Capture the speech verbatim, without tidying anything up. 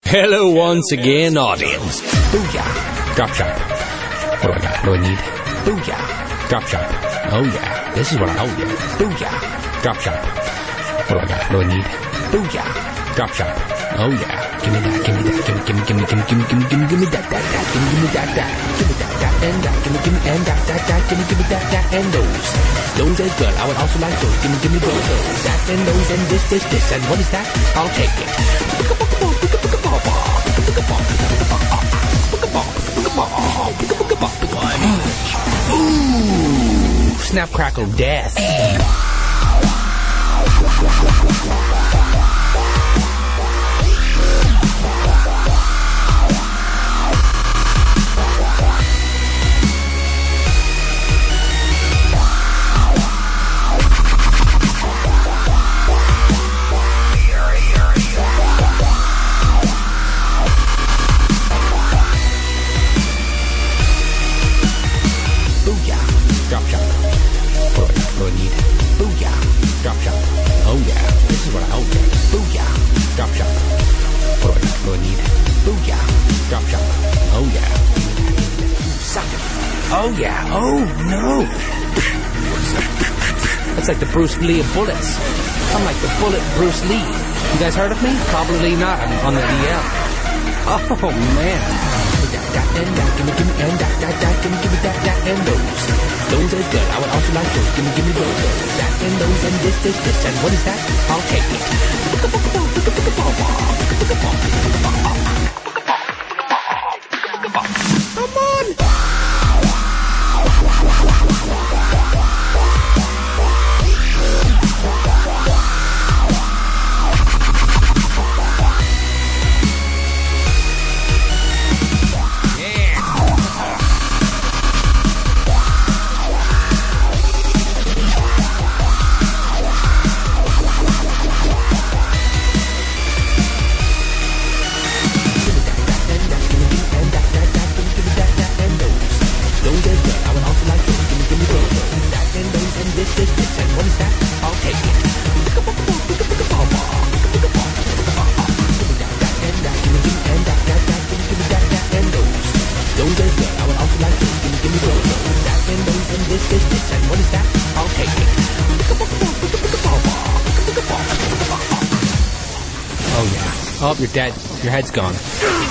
Hello once again, audience. Booyah. Drop shop. What do I got? What do I need? Booyah. Drop shop. Oh yeah. This is what I, oh yeah. Booyah. Drop shop. What do I got? What do I need? Booyah. Drop shop. Oh yeah. Give me that, give me that, give me, give me, give me, give me, give me, give me, give me, give me that, that, that, give me, give me that, that, give me that, that, and that, give me, give me, and that, that, that, give me, give me that, that, and those. Those as well. I would also like those. Give me, give me those, those, that, and those, and this, this, this, and what is that? I'll take it. Ooh, snap, crackle, death. Oh yeah, oh no. That's like the Bruce Lee of bullets. I'm like the bullet Bruce Lee. You guys heard of me? Probably not. I'm on the D L. Oh man. And that, give me, give me, and that, that, that, give me, give me that, that, and those. Those are good. I would also like those. Give me, give me those, those, that, and those, and this, this, this, and what is that? I'll take it. Come on. Oh, yeah. Oh, you're dead. Your head's gone.